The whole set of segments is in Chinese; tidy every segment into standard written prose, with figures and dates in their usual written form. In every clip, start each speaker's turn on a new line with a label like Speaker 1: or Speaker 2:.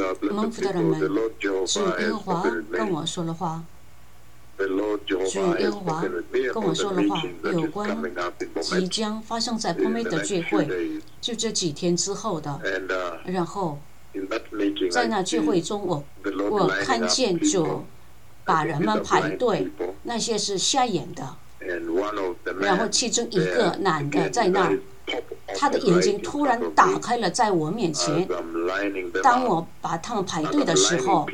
Speaker 1: 蒙福的人们，主耶和华跟我说了话。主耶和华跟我说了话，有关即将发生在pomei的聚会，就这几天之后的。然后在那聚会中，我看见主把人们排队，那些是瞎眼的。然后其中一个男的在那儿，他的眼睛突然打开了，在我面前。当我把他们排队的时候，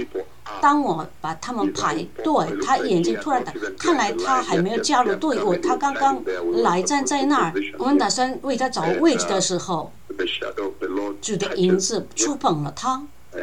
Speaker 1: 他眼睛突然打，看来他还没有加入队伍，他刚刚来站在那儿。我们打算为他找位置的时候，主的影子触碰了他。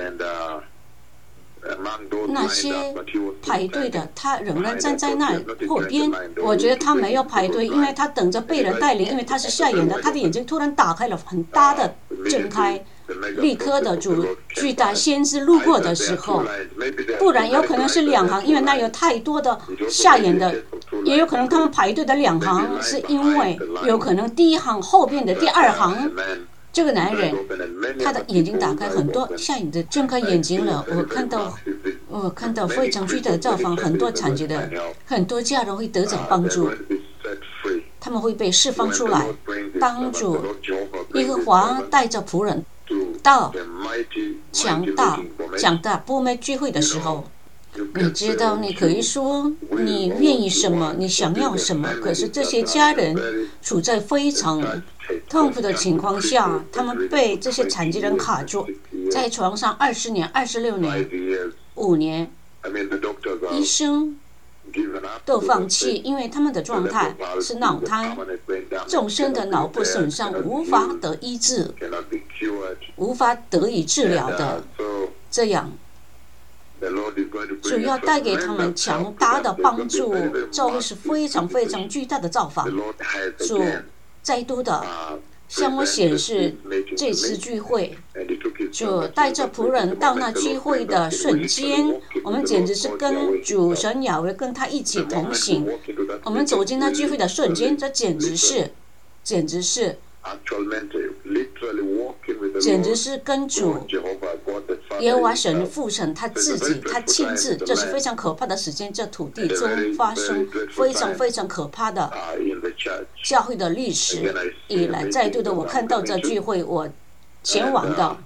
Speaker 1: 那些排队的，他仍然站在那后边。我觉得他没有排队，因为他等着被人带领，因为他是瞎眼的。他的眼睛突然打开了，很大的睁开，立刻的主巨大先知路过的时候，不然有可能是两行，因为那有太多的瞎眼的，也有可能他们排队的两行是因为有可能第一行后边的第二行。这个男人，他的眼睛打开，很多瞎眼的睁开眼睛了。我看到非常巨大的造访，很多残疾的，很多家人会得着帮助，他们会被释放出来。当主耶和华带着仆人到强大pomei聚会的时候，你知道，你可以说你愿意什么，你想要什么，可是这些家人处在非常痛苦的情况下，他们被这些残疾人卡住在床上20年、26年、5年，医生都放弃，因为他们的状态是脑瘫，终身的脑部损伤无法得医治，无法得以治疗的。这样主要带给他们强大的帮助，这会是非常非常巨大的造访。主再度的向我显示这次聚会，主带着仆人到那聚会的瞬间，我们简直是跟主神雅威跟他一起同行。我们走进那聚会的瞬间，这简直是跟主耶和华神父神他自己，他亲自，这是非常可怕的时间。这土地中发生非常非常可怕的教会的历史以来，再度的我看到这聚会，我前往的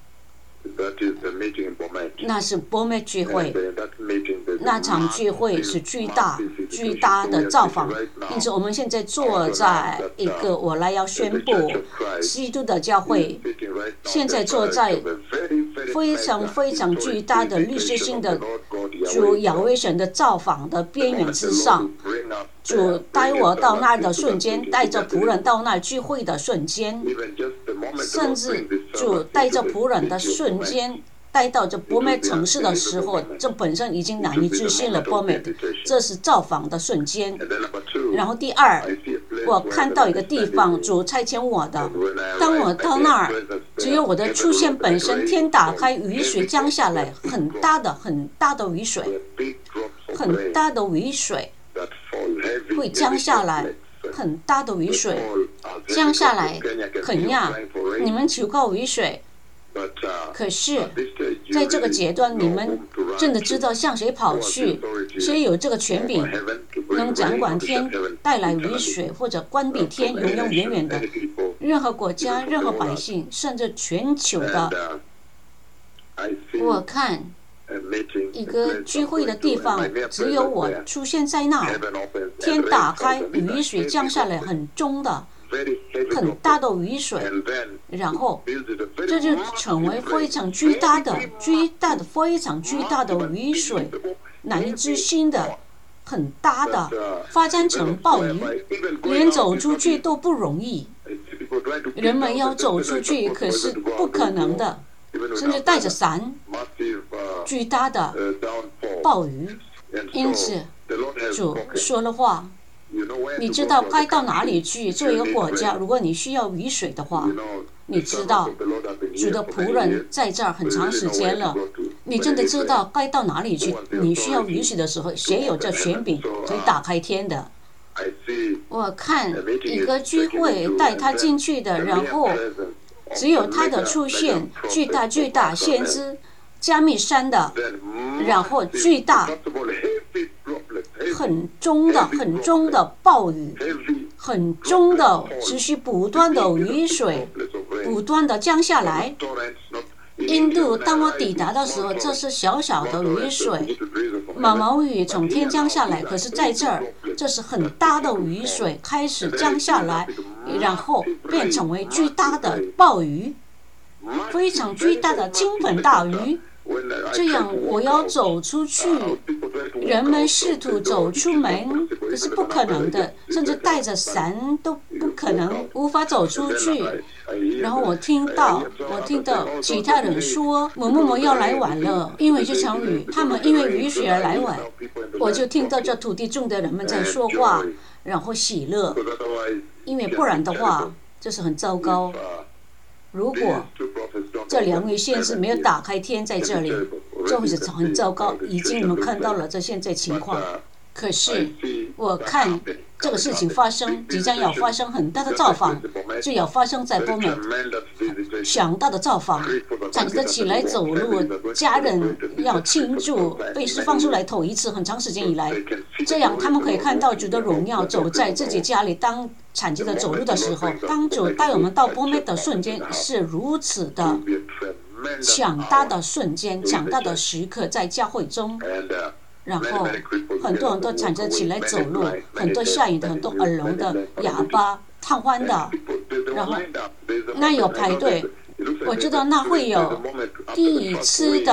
Speaker 1: 那是pomei聚会，那场聚会是巨大的造访。因此我们现在坐在一个我来要宣布基督的教会，现在坐在非常非常巨大的历史性的主雅威神的造访的边缘之上。主带我到那儿的瞬间，带着仆人到那儿聚会的瞬间，甚至主带着仆人的瞬间带到这pomei城市的时候，这本身已经难以置信了。pomei，这是造访的瞬间。然后第二，我看到一个地方，主差遣我的。当我到那儿，只有我的出现本身，天打开，雨水降下来，很大的雨水，很大的雨水会降下来，很大的雨水降下来。肯亚，你们求告雨水。可是在这个阶段，你们真的知道向谁跑去？谁有这个权柄，能掌管天，带来雨水，或者关闭天，永永远远的？任何国家、任何百姓，甚至全球的，我看一个聚会的地方，只有我出现在那儿，天打开，雨水降下来，很重的。很大的雨水，然后这就成为非常巨大的、非常巨大的雨水，难以置信的，很大的，发展成暴雨，连走出去都不容易。人们要走出去，可是不可能的，甚至带着伞，巨大的暴雨。因此，主说了话。你知道该到哪里去？作为一个国家，如果你需要雨水的话，你知道主的仆人在这儿很长时间了，你真的知道该到哪里去？你需要雨水的时候，谁有这权柄可以打开天的？我看一个聚会带他进去的，然后只有他的出现，巨大先知加密山的，然后巨大、很重的暴雨，很重的、持续不断的雨水，不断的降下来。印度，当我抵达的时候，这是小小的雨水，毛毛雨从天降下来。可是在这儿，这是很大的雨水开始降下来，然后变成为巨大的暴雨，非常巨大的倾盆大雨。这样我要走出去，人们试图走出门，可是不可能的，甚至带着伞都不可能，无法走出去。然后我听到其他人说某某某要来晚了，因为这场雨，他们因为雨水而来晚。我就听到这土地中的人们在说话，然后喜乐，因为不然的话，这是很糟糕。如果这两位先知没有打开天在这里，这会是很糟糕。已经你们看到了这现在情况，可是我看这个事情发生，即将要发生很大的造访，就要发生在波美，强大的造访，站着起来走路，家人要庆祝被释放出来头一次很长时间以来，这样他们可以看到主的荣耀走在自己家里。当产疾的走路的时候，当主带我们到波美的瞬间是如此的强大的瞬间，强大的时刻在教会中。然后很多人都产着起来走路，很多下雨的，很多耳聋的、哑巴、瘫痪的，然后那有排队。我知道那会有第一次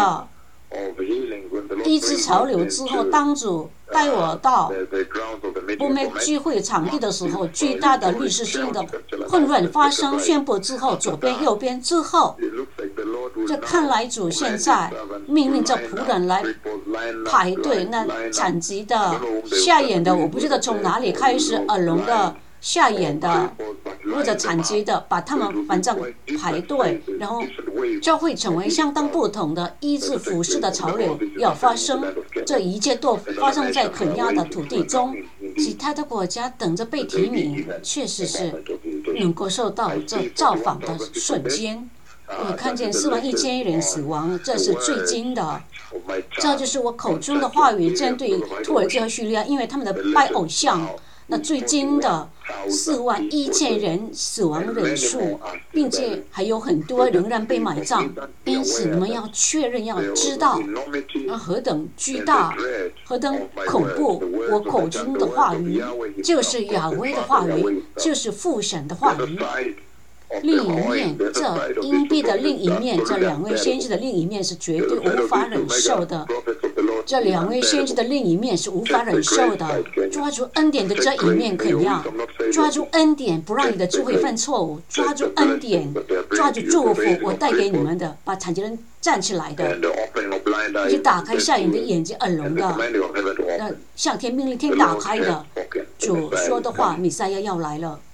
Speaker 1: 潮流之后，当主带我到波美聚会场地的时候，巨大的历史性的混乱发生，宣布之后，左边右边之后，这看来主现在命令着仆人来排队，那残疾的、瞎眼的，我不知道从哪里开始，耳聋的、瞎眼的或者残疾的，把他们反正排队，然后就会成为相当不同的医治服饰的潮流要发生。这一切都发生在肯亚的土地中，其他的国家等着被提名，确实是能够受到这造访的瞬间。我看见41000人死亡，这是最近的。这就是我口中的话语，针对土耳其和叙利亚，因为他们的拜偶像。那最近的41000人死亡人数，并且还有很多仍然被埋葬。因此，你们要确认，要知道，何等巨大，何等恐怖！我口中的话语，就是亚威的话语，就是父神的话语。另一面，这硬币的另一面，这两位先知的另一面是绝对无法忍受的。这两位先知的另一面是无法忍受的。抓住恩典的这一面肯亚，抓住恩典，不让你的智慧犯错误，抓住恩典，抓住祝福我带给你们的，把残疾人站起来的，以及打开瞎眼的眼睛、耳聋的，向天命令天打开的。主说的话，弥赛亚要来了。